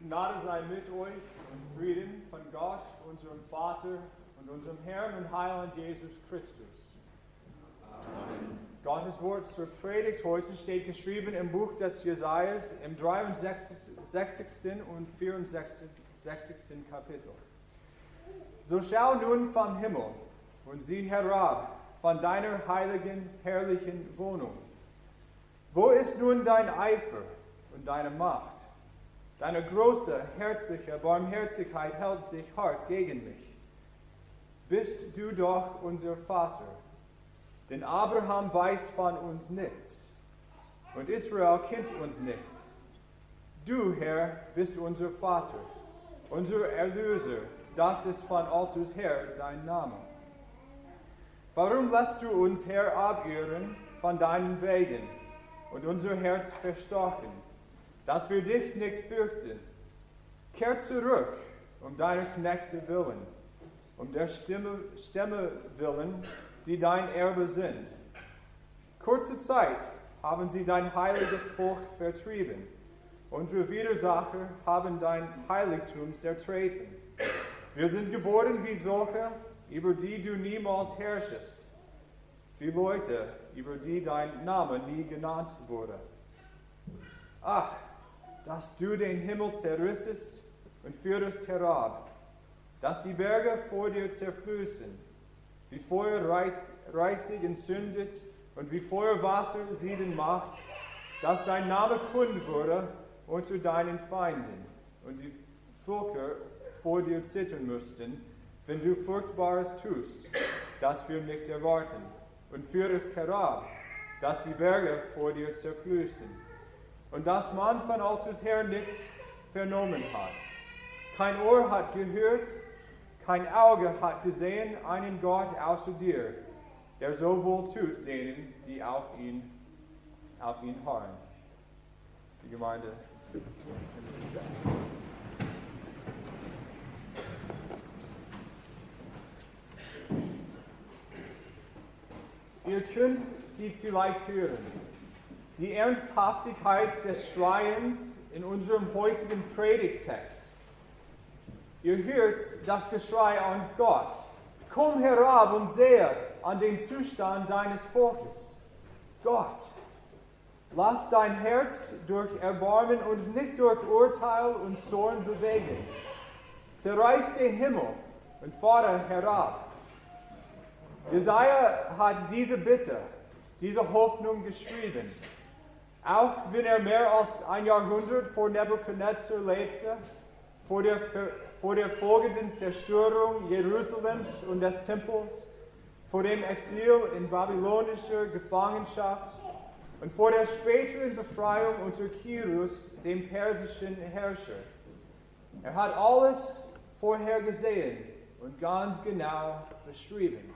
Gnade sei mit euch und Frieden von Gott, unserem Vater und unserem Herrn und Heiland Jesus Christus. Amen. Gottes Wort zur Predigt heute steht geschrieben im Buch des Jesajas im 63. und 64. Kapitel. So schau nun vom Himmel und sieh herab von deiner heiligen, herrlichen Wohnung. Wo ist nun dein Eifer und deine Macht? Deine große, herzliche Barmherzigkeit hält sich hart gegen mich. Bist du doch unser Vater, denn Abraham weiß von uns nichts und Israel kennt uns nicht. Du, Herr, bist unser Vater, unser Erlöser, das ist von Alters her dein Name. Warum lässt du uns, Herr, abirren von deinen Wegen und unser Herz verstocken, dass wir dich nicht fürchten? Kehr zurück, um deiner Knechte willen, um der Stämme willen, die dein Erbe sind. Kurze Zeit haben sie dein heiliges Volk vertrieben. Unsere Widersacher haben dein Heiligtum zertreten. Wir sind geworden wie solche, über die du niemals herrschest, wie Leute, über die dein Name nie genannt wurde. Ach, dass du den Himmel zerrissest und führest herab, dass die Berge vor dir zerfließen, wie Feuer reißig entzündet und wie Feuerwasser sieden macht, dass dein Name kund wurde unter deinen Feinden und die Völker vor dir zittern müssten, wenn du Furchtbares tust, das wir nicht erwarten, und führest herab, dass die Berge vor dir zerfließen. Und dass man von Alters her nichts vernommen hat. Kein Ohr hat gehört, kein Auge hat gesehen einen Gott außer dir, der so wohl tut denen, die auf ihn harren. Die Gemeinde. Ihr könnt sie vielleicht hören. Die Ernsthaftigkeit des Schreiens in unserem heutigen Predigttext. Ihr hört das Geschrei an Gott. Komm herab und sehe an den Zustand deines Volkes. Gott, lass dein Herz durch Erbarmen und nicht durch Urteil und Zorn bewegen. Zerreiß den Himmel und fahre herab. Jesaja hat diese Bitte, diese Hoffnung geschrieben. Auch wenn er mehr als ein Jahrhundert vor Nebukadnezar lebte, vor der folgenden Zerstörung Jerusalems und des Tempels, vor dem Exil in babylonischer Gefangenschaft und vor der späteren Befreiung unter Kyrus, dem persischen Herrscher. Er hat alles vorhergesehen und ganz genau beschrieben.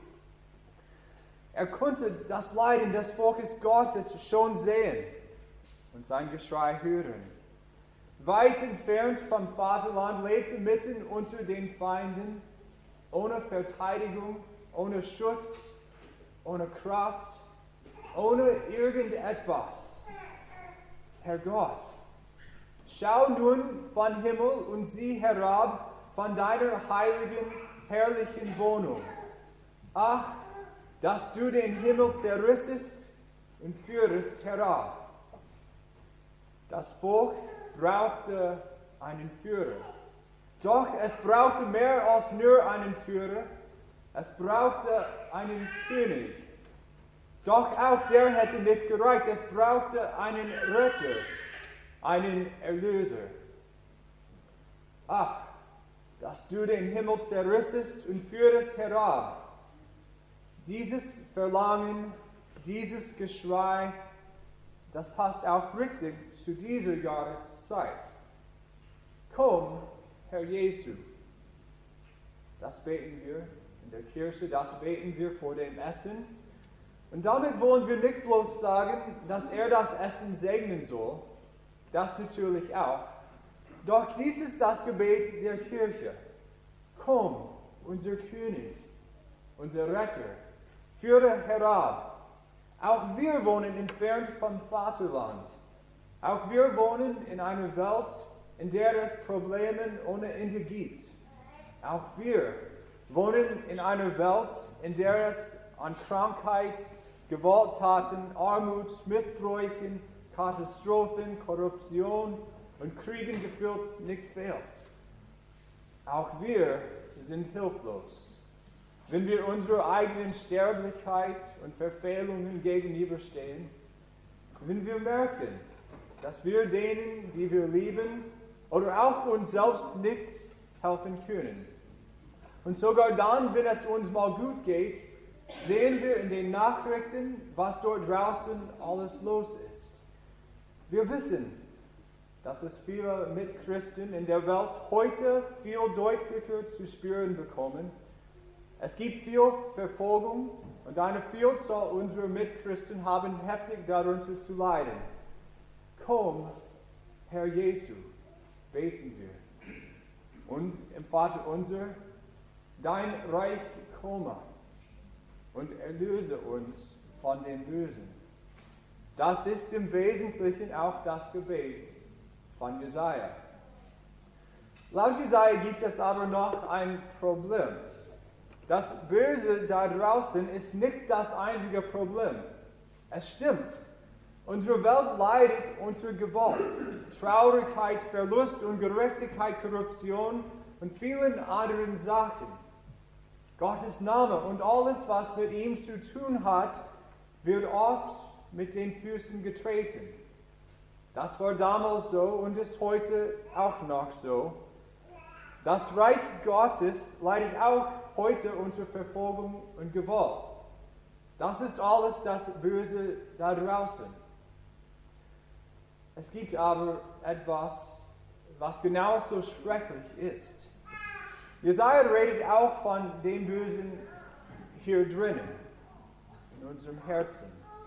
Er konnte das Leiden des Volkes Gottes schon sehen und sein Geschrei hören. Weit entfernt vom Vaterland lebte mitten unter den Feinden, ohne Verteidigung, ohne Schutz, ohne Kraft, ohne irgendetwas. Herr Gott, schau nun vom Himmel und sieh herab von deiner heiligen, herrlichen Wohnung. Ach, dass du den Himmel zerrissest und führest herab. Das Volk brauchte einen Führer. Doch es brauchte mehr als nur einen Führer. Es brauchte einen König. Doch auch der hätte nicht gereicht. Es brauchte einen Retter, einen Erlöser. Ach, dass du den Himmel zerrissest und führest herab. Dieses Verlangen, dieses Geschrei, das passt auch richtig zu dieser Jahreszeit. Komm, Herr Jesu. Das beten wir in der Kirche, das beten wir vor dem Essen. Und damit wollen wir nicht bloß sagen, dass er das Essen segnen soll, das natürlich auch. Doch dies ist das Gebet der Kirche. Komm, unser König, unser Retter, führe herab. Auch wir wohnen entfernt vom Vaterland. Auch wir wohnen in einer Welt, in der es Probleme ohne Ende gibt. Auch wir wohnen in einer Welt, in der es an Krankheit, Gewalttaten, Armut, Missbräuchen, Katastrophen, Korruption und Kriegen gefühlt nicht fehlt. Auch wir sind hilflos, wenn wir unserer eigenen Sterblichkeit und Verfehlungen gegenüberstehen, wenn wir merken, dass wir denen, die wir lieben, oder auch uns selbst nicht helfen können. Und sogar dann, wenn es uns mal gut geht, sehen wir in den Nachrichten, was dort draußen alles los ist. Wir wissen, dass es viele Mitchristen in der Welt heute viel deutlicher zu spüren bekommen. Es gibt viel Verfolgung und eine Vielzahl unserer Mitchristen haben heftig darunter zu leiden. Komm, Herr Jesu, beten wir. Und im Vater unser, dein Reich komme und erlöse uns von dem Bösen. Das ist im Wesentlichen auch das Gebet von Jesaja. Laut Jesaja gibt es aber noch ein Problem. Das Böse da draußen ist nicht das einzige Problem. Es stimmt. Unsere Welt leidet unter Gewalt, Traurigkeit, Verlust, Ungerechtigkeit, Korruption und vielen anderen Sachen. Gottes Name und alles, was mit ihm zu tun hat, wird oft mit den Füßen getreten. Das war damals so und ist heute auch noch so. Das Reich Gottes leidet auch heute unter Verfolgung und Gewalt. Das ist alles das Böse da draußen. Es gibt aber etwas, was genauso schrecklich ist. Jesaja redet auch von dem Bösen hier drinnen, in unserem Herzen.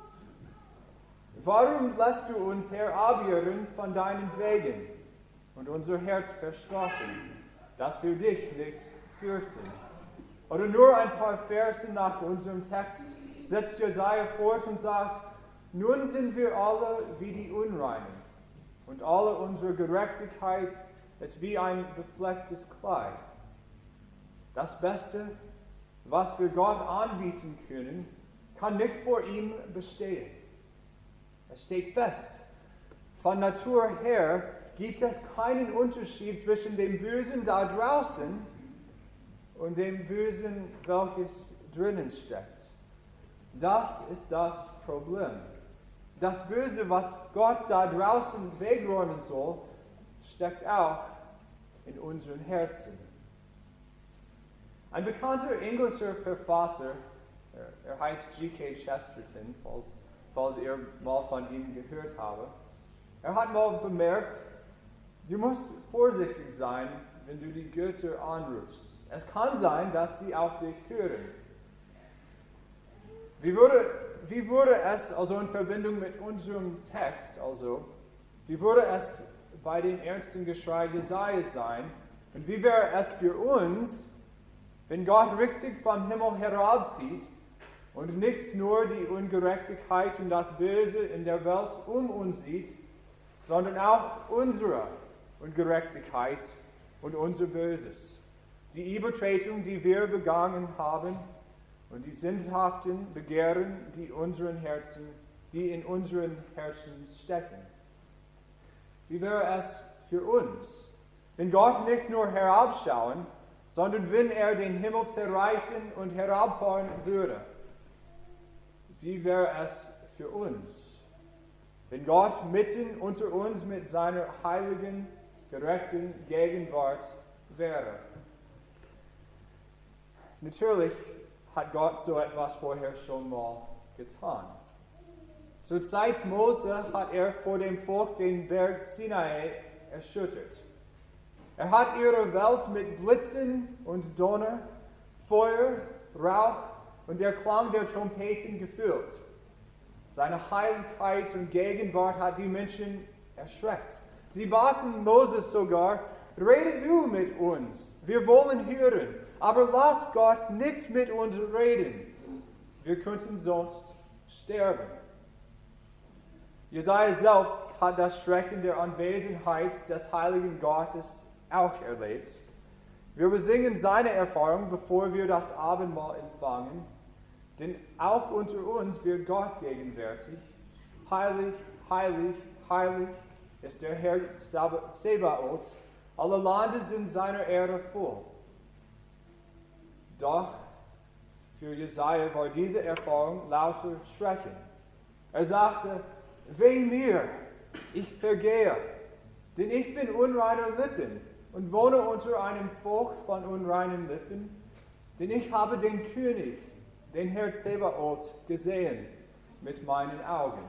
Warum lässt du uns, Herr, abirren von deinen Wegen und unser Herz verstocken, dass wir dich nicht fürchten? Oder nur ein paar Verse nach unserem Text setzt Jesaja fort und sagt, nun sind wir alle wie die Unreinen und alle unsere Gerechtigkeit ist wie ein beflecktes Kleid. Das Beste, was wir Gott anbieten können, kann nicht vor ihm bestehen. Es steht fest, von Natur her gibt es keinen Unterschied zwischen dem Bösen da draußen und dem Bösen, welches drinnen steckt. Das ist das Problem. Das Böse, was Gott da draußen wegräumen soll, steckt auch in unseren Herzen. Ein bekannter englischer Verfasser, er heißt G.K. Chesterton, falls ihr mal von ihm gehört habt, er hat mal bemerkt, du musst vorsichtig sein, wenn du die Götter anrufst. Es kann sein, dass sie auf dich hören. Wie würde es also in Verbindung mit unserem Text, wie würde es bei dem ernsten Geschrei Jesaja sein? Und wie wäre es für uns, wenn Gott richtig vom Himmel herabsieht und nicht nur die Ungerechtigkeit und das Böse in der Welt um uns sieht, sondern auch unsere Ungerechtigkeit und unser Böses, die Übertretung, die wir begangen haben und die sündhaften Begehren, die in unseren Herzen stecken. Wie wäre es für uns, wenn Gott nicht nur herabschauen, sondern wenn er den Himmel zerreißen und herabfahren würde? Wie wäre es für uns, wenn Gott mitten unter uns mit seiner heiligen, gerechten Gegenwart wäre? Natürlich hat Gott so etwas vorher schon mal getan. Zur Zeit Mose hat er vor dem Volk den Berg Sinai erschüttert. Er hat ihre Welt mit Blitzen und Donner, Feuer, Rauch und der Klang der Trompeten gefüllt. Seine Heiligkeit und Gegenwart hat die Menschen erschreckt. Sie baten Moses sogar, rede du mit uns, wir wollen hören, aber lass Gott nicht mit uns reden. Wir könnten sonst sterben. Jesaja selbst hat das Schrecken der Anwesenheit des heiligen Gottes auch erlebt. Wir besingen seine Erfahrung, bevor wir das Abendmahl empfangen, denn auch unter uns wird Gott gegenwärtig. Heilig, heilig, heilig ist der Herr Zebaoth. Alle Lande sind seiner Ehre voll. Doch für Jesaja war diese Erfahrung lauter Schrecken. Er sagte, weh mir, ich vergehe, denn ich bin unreiner Lippen und wohne unter einem Volk von unreinen Lippen, denn ich habe den König, den Herr Zebaoth, gesehen mit meinen Augen.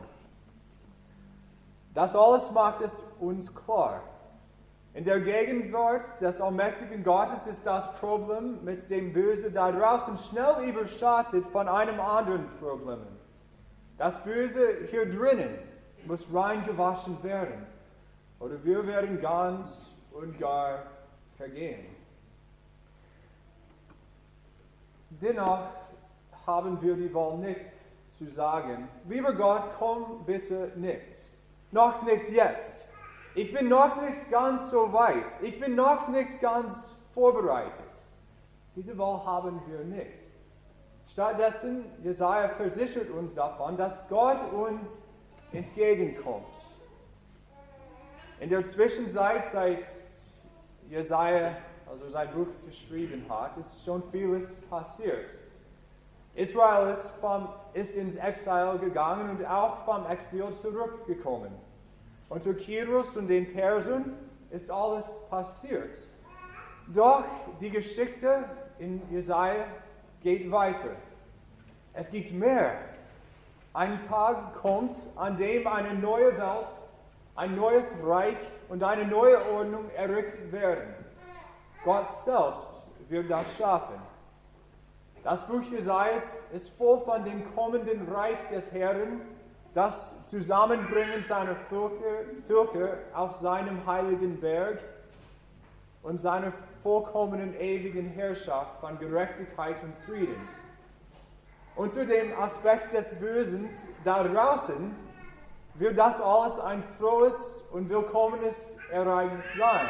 Das alles macht es uns klar. In der Gegenwart des allmächtigen Gottes ist das Problem mit dem Bösen da draußen schnell überschattet von einem anderen Problem. Das Böse hier drinnen muss rein gewaschen werden, oder wir werden ganz und gar vergehen. Dennoch haben wir die Wahl nicht zu sagen, lieber Gott, komm bitte nicht. Noch nicht jetzt. Ich bin noch nicht ganz so weit. Ich bin noch nicht ganz vorbereitet. Diese Wahl haben wir nicht. Stattdessen, Jesaja versichert uns davon, dass Gott uns entgegenkommt. In der Zwischenzeit, seit Jesaja sein Buch geschrieben hat, ist schon vieles passiert. Israel ist ins Exil gegangen und auch vom Exil zurückgekommen. Unter Kyros und den Persern ist alles passiert. Doch die Geschichte in Jesaja geht weiter. Es gibt mehr. Ein Tag kommt, an dem eine neue Welt, ein neues Reich und eine neue Ordnung errichtet werden. Gott selbst wird das schaffen. Das Buch Jesajas ist voll von dem kommenden Reich des Herrn, das Zusammenbringen seiner Völker auf seinem heiligen Berg und seiner vollkommenen ewigen Herrschaft von Gerechtigkeit und Frieden. Unter dem Aspekt des Bösen da draußen wird das alles ein frohes und willkommenes Ereignis sein.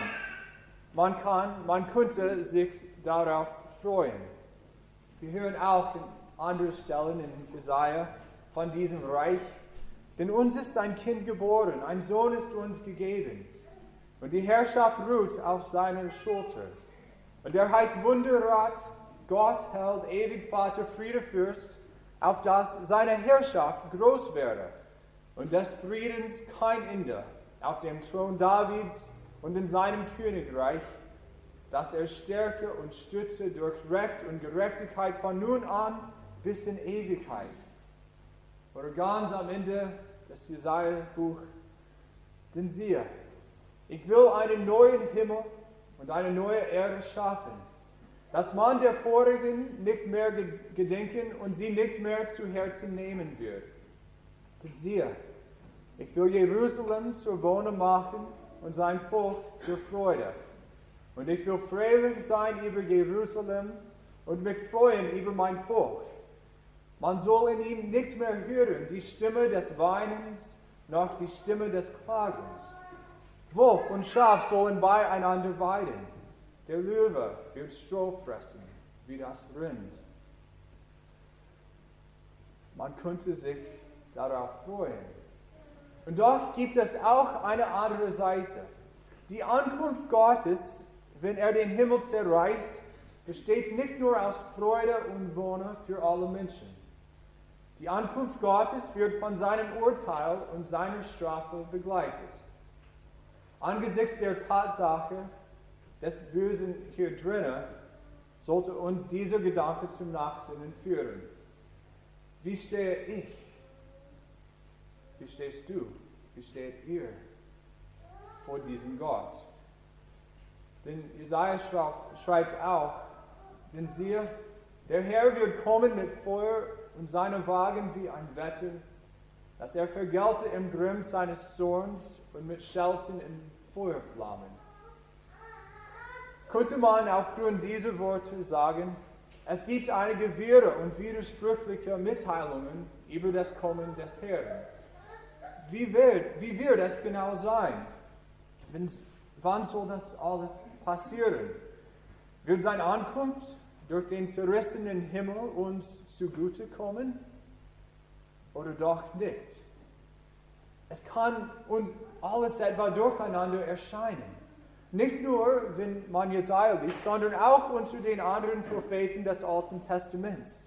Man könnte sich darauf freuen. Wir hören auch in anderen Stellen in Jesaja von diesem Reich. Denn uns ist ein Kind geboren, ein Sohn ist uns gegeben. Und die Herrschaft ruht auf seiner Schulter. Und er heißt Wunderrat, Gott hält, ewig Vater, Friede Fürst, auf dass seine Herrschaft groß werde und des Friedens kein Ende, auf dem Thron Davids und in seinem Königreich, dass er stärke und stütze durch Recht und Gerechtigkeit von nun an bis in Ewigkeit. Oder ganz am Ende des Jesaja-Buch, denn siehe, ich will einen neuen Himmel und eine neue Erde schaffen, dass man der vorigen nicht mehr gedenken und sie nicht mehr zu Herzen nehmen wird. Denn siehe, ich will Jerusalem zur Wohnung machen und sein Volk zur Freude. Und ich will fröhlich sein über Jerusalem und mich freuen über mein Volk. Man soll in ihm nicht mehr hören die Stimme des Weinens, noch die Stimme des Klagens. Wolf und Schaf sollen beieinander weiden. Der Löwe wird Stroh fressen, wie das Rind. Man könnte sich darauf freuen. Und doch gibt es auch eine andere Seite. Die Ankunft Gottes, wenn er den Himmel zerreißt, besteht nicht nur aus Freude und Wohnen für alle Menschen. Die Ankunft Gottes wird von seinem Urteil und seiner Strafe begleitet. Angesichts der Tatsache des Bösen hier drinnen sollte uns dieser Gedanke zum Nachsinnen führen. Wie stehe ich? Wie stehst du? Wie steht ihr vor diesem Gott? Denn Jesaja schreibt auch, denn siehe, der Herr wird kommen mit Feuer und seine Wagen wie ein Wetter, dass er vergelte im Grimm seines Zorns und mit Schelten in Feuerflammen. Könnte man aufgrund dieser Worte sagen, es gibt einige wirre und widersprüchliche Mitteilungen über das Kommen des Herrn. wie wird es genau sein? Wann soll das alles passieren? Wird seine Ankunft durch den zerrissenen Himmel uns zugutekommen? Oder doch nicht? Es kann uns alles etwa durcheinander erscheinen. Nicht nur, wenn man Jesaja liest, sondern auch unter den anderen Propheten des Alten Testaments.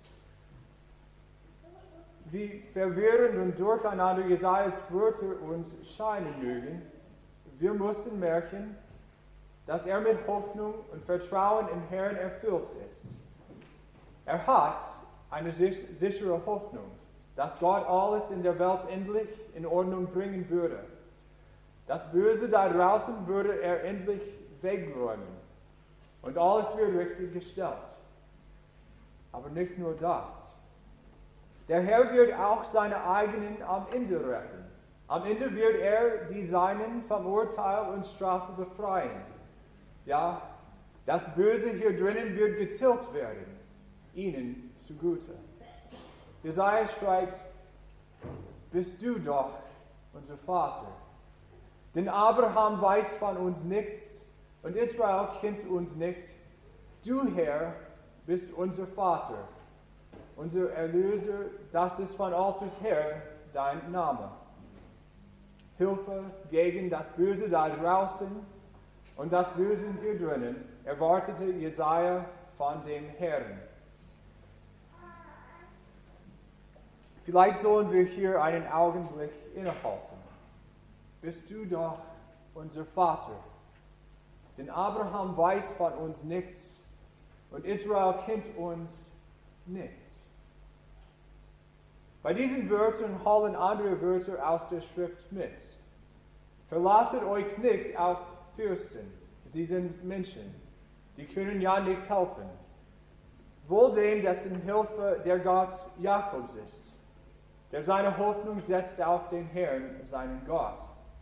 Wie verwirrend und durcheinander Jesajas Wörter uns scheinen mögen, wir müssen merken, dass er mit Hoffnung und Vertrauen im Herrn erfüllt ist. Er hat eine sichere Hoffnung, dass Gott alles in der Welt endlich in Ordnung bringen würde. Das Böse da draußen würde er endlich wegräumen und alles wird richtig gestellt. Aber nicht nur das. Der Herr wird auch seine eigenen am Ende retten. Am Ende wird er die Seinen vom Urteil und Strafe befreien. Ja, das Böse hier drinnen wird getilgt werden, ihnen zugute. Jesaja schreibt, bist du doch unser Vater. Denn Abraham weiß von uns nichts und Israel kennt uns nicht. Du, Herr, bist unser Vater, unser Erlöser, das ist von alters her dein Name. Hilfe gegen das Böse da draußen und das Böse hier drinnen erwartete Jesaja von dem Herrn. Vielleicht sollen wir hier einen Augenblick innehalten. Bist du doch unser Vater? Denn Abraham weiß von uns nichts und Israel kennt uns nicht. Bei diesen Wörtern hallen andere Wörter aus der Schrift mit. Verlasset euch nicht auf Fürsten, sie sind Menschen, die können ja nicht helfen. Wohl dem, dessen Hilfe der Gott Jakobs ist, der seine Hoffnung setzt auf den Herrn, seinen Gott.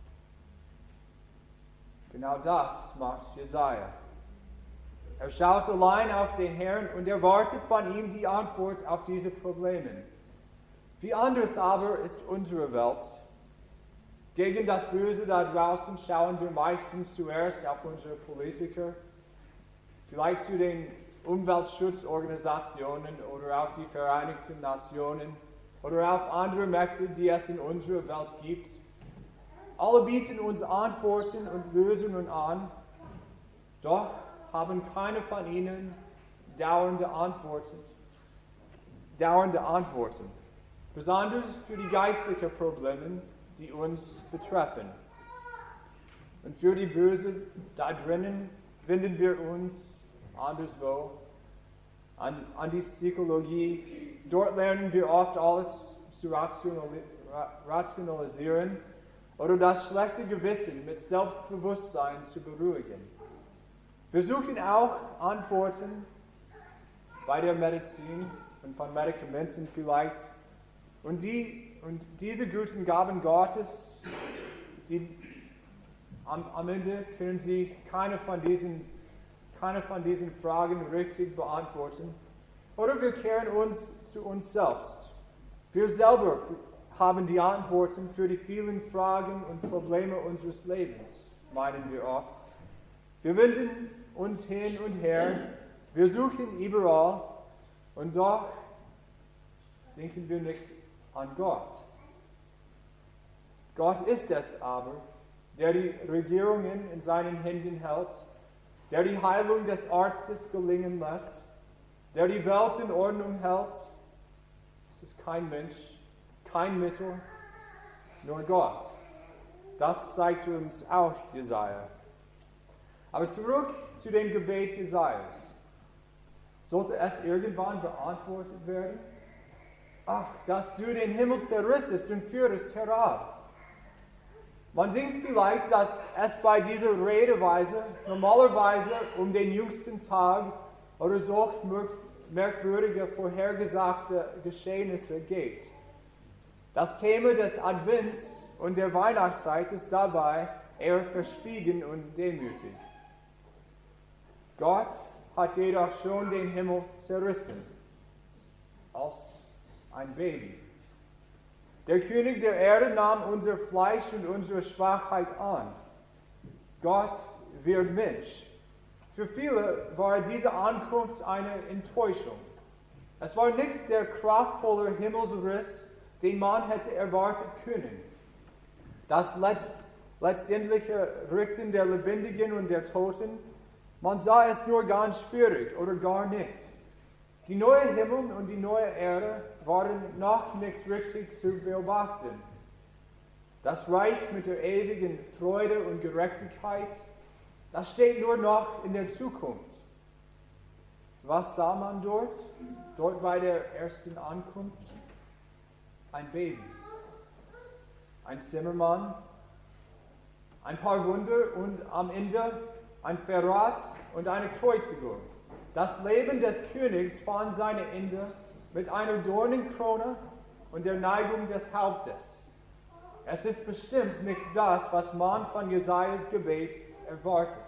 Genau das macht Jesaja. Er schaut allein auf den Herrn und erwartet von ihm die Antwort auf diese Probleme. Wie anders aber ist unsere Welt. Gegen das Böse da draußen schauen wir meistens zuerst auf unsere Politiker, vielleicht zu den Umweltschutzorganisationen oder auf die Vereinigten Nationen oder auf andere Mächte, die es in unserer Welt gibt. Alle bieten uns Antworten und Lösungen an, doch haben keine von ihnen dauernde Antworten. Besonders für die geistlichen Probleme, die uns betreffen. Und für die Böse da drinnen wenden wir uns anderswo an die Psychologie. Dort lernen wir oft alles zu rationalisieren oder das schlechte Gewissen mit Selbstbewusstsein zu beruhigen. Wir suchen auch Antworten bei der Medizin und von Medikamenten vielleicht. Und diese guten Gaben Gottes, am Ende können sie keine von diesen Fragen richtig beantworten. Oder wir kehren uns zu uns selbst. Wir selber haben die Antworten für die vielen Fragen und Probleme unseres Lebens, meinen wir oft. Wir wenden uns hin und her, wir suchen überall und doch denken wir nicht an Gott. Gott ist es aber, der die Regierungen in seinen Händen hält, der die Heilung des Arztes gelingen lässt, der die Welt in Ordnung hält. Es ist kein Mensch, kein Mittel, nur Gott. Das zeigt uns auch Jesaja. Aber zurück zu dem Gebet Jesajas. Sollte es irgendwann beantwortet werden? Ach, dass du den Himmel zerrissest und führest herab. Man denkt vielleicht, dass es bei dieser Redeweise normalerweise um den jüngsten Tag oder solch merkwürdige vorhergesagte Geschehnisse geht. Das Thema des Advents und der Weihnachtszeit ist dabei eher verschwiegen und demütig. Gott hat jedoch schon den Himmel zerrissen, als ein Baby. Der König der Erde nahm unser Fleisch und unsere Schwachheit an. Gott wird Mensch. Für viele war diese Ankunft eine Enttäuschung. Es war nicht der kraftvolle Himmelsriss, den man hätte erwartet können. Das letztendliche Richten der Lebendigen und der Toten, man sah es nur ganz schwierig oder gar nicht. Die neue Himmel und die neue Erde waren noch nicht richtig zu beobachten. Das Reich mit der ewigen Freude und Gerechtigkeit, das steht nur noch in der Zukunft. Was sah man dort? Dort bei der ersten Ankunft? Ein Baby, ein Zimmermann, ein paar Wunder und am Ende ein Verrat und eine Kreuzigung. Das Leben des Königs fand sein Ende mit einer Dornenkrone und der Neigung des Hauptes. Es ist bestimmt nicht das, was man von Jesajas Gebet erwartet.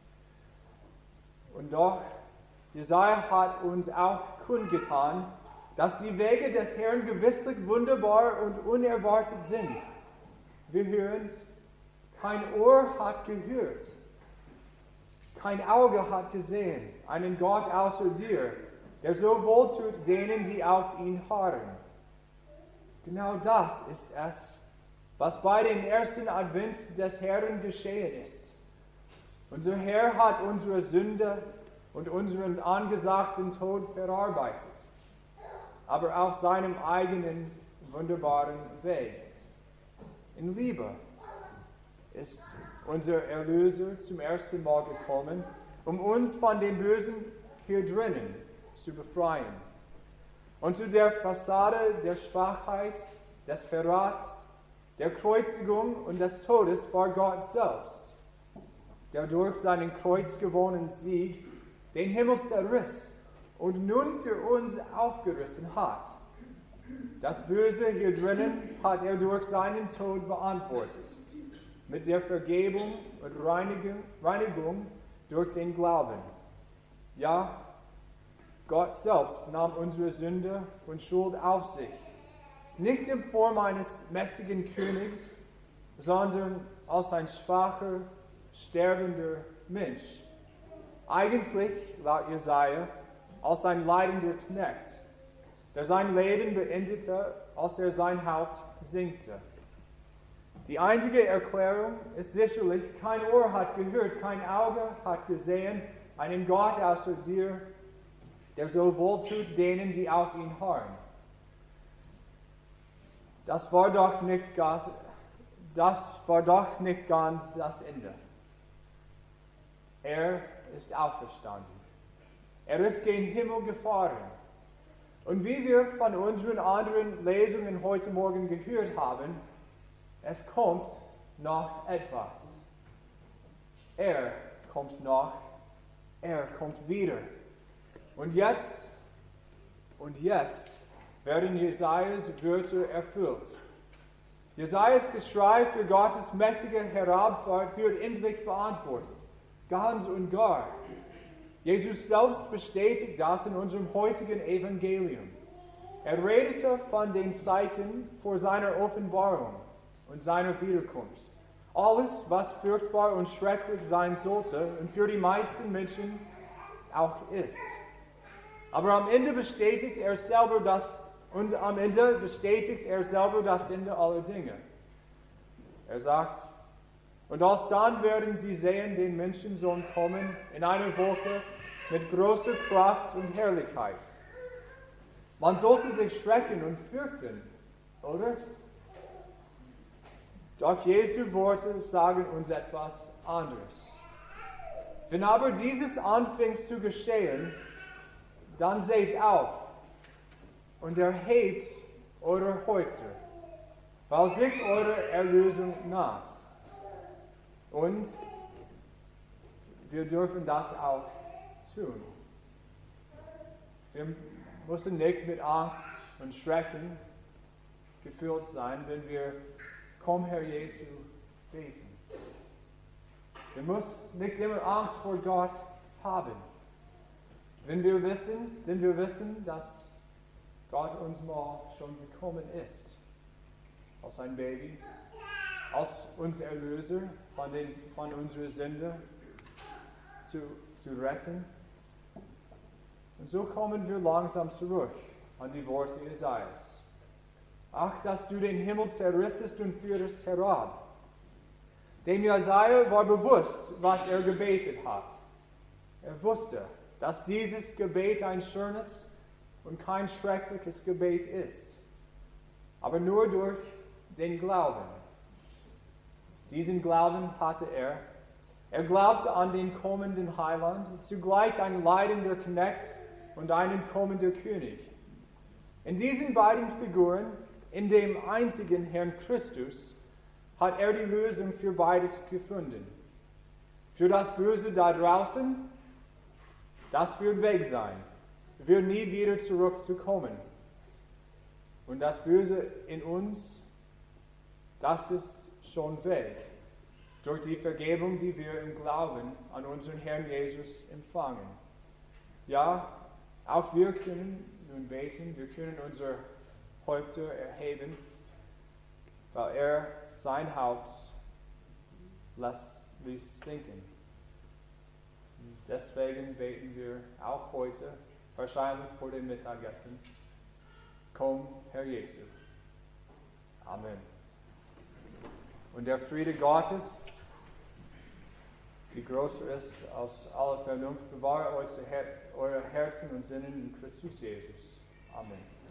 Und doch, Jesaja hat uns auch kundgetan, dass die Wege des Herrn gewisslich wunderbar und unerwartet sind. Wir hören, kein Ohr hat gehört, kein Auge hat gesehen, einen Gott außer dir, der so wohltut denen, die auf ihn harren. Genau das ist es, was bei dem ersten Advent des Herrn geschehen ist. Unser Herr hat unsere Sünde und unseren angesagten Tod verarbeitet, aber auf seinem eigenen wunderbaren Weg. In Liebe ist unser Erlöser zum ersten Mal gekommen, um uns von dem Bösen hier drinnen zu befreien. Unter der Fassade der Schwachheit, des Verrats, der Kreuzigung und des Todes war Gott selbst, der durch seinen kreuzgewonnenen Sieg den Himmel zerriss und nun für uns aufgerissen hat. Das Böse hier drinnen hat er durch seinen Tod beantwortet, mit der Vergebung und Reinigung durch den Glauben. Ja, Gott selbst nahm unsere Sünde und Schuld auf sich, nicht in Form eines mächtigen Königs, sondern als ein schwacher, sterbender Mensch. Eigentlich, laut Jesaja, als ein leidender Knecht, der sein Leben beendete, als er sein Haupt senkte. Die einzige Erklärung ist sicherlich, kein Ohr hat gehört, kein Auge hat gesehen, einen Gott außer dir, der so wohltut denen, die auf ihn harren. Das war doch nicht ganz das Ende. Er ist auferstanden. Er ist gen Himmel gefahren. Und wie wir von unseren anderen Lesungen heute Morgen gehört haben, es kommt noch etwas. Er kommt noch, er kommt wieder. Und jetzt werden Jesajas Wörter erfüllt. Jesajas Geschrei für Gottes mächtige Herabfahrt wird endlich beantwortet. Ganz und gar. Jesus selbst bestätigt das in unserem heutigen Evangelium. Er redete von den Zeichen vor seiner Offenbarung und seiner Wiederkunft. Alles, was furchtbar und schrecklich sein sollte und für die meisten Menschen auch ist. Aber am Ende bestätigt er selber das Ende aller Dinge. Er sagt, und alsdann werden sie sehen den Menschensohn kommen in einer Wolke mit großer Kraft und Herrlichkeit. Man sollte sich schrecken und fürchten, oder? Doch Jesu Worte sagen uns etwas anderes. Wenn aber dieses anfängt zu geschehen, dann seht auf und erhebt eure Häupter, weil sich eure Erlösung naht. Und wir dürfen das auch tun. Wir müssen nicht mit Angst und Schrecken gefüllt sein, wenn wir Komm, Herr Jesu, beten. Wir müssen nicht immer Angst vor Gott haben. Denn wir wissen, dass Gott uns mal schon gekommen ist. als ein Baby, als uns Erlöser von unserer Sünde zu retten. Und so kommen wir langsam zurück an die Worte Jesajas. Ach, dass du den Himmel zerrissest und führest herab. Dem Jesaja war bewusst, was er gebetet hat. Er wusste, dass dieses Gebet ein schönes und kein schreckliches Gebet ist, aber nur durch den Glauben. Diesen Glauben hatte er. Er glaubte an den kommenden Heiland, zugleich ein leidender Knecht und einen kommenden König. In diesen beiden Figuren, in dem einzigen Herrn Christus, hat er die Lösung für beides gefunden. Für das Böse da draußen, das wird weg sein, wird nie wieder zurückzukommen. Und das Böse in uns, das ist schon weg, durch die Vergebung, die wir im Glauben an unseren Herrn Jesus empfangen. Ja, auch wir können nun beten, wir können unsere Häupter erheben, weil er sein Haupt ließ sinken. Deswegen beten wir auch heute, wahrscheinlich vor dem Mittagessen, komm, Herr Jesu. Amen. Und der Friede Gottes, die größer ist als alle Vernunft, bewahre eure Herzen und Sinnen in Christus Jesus. Amen.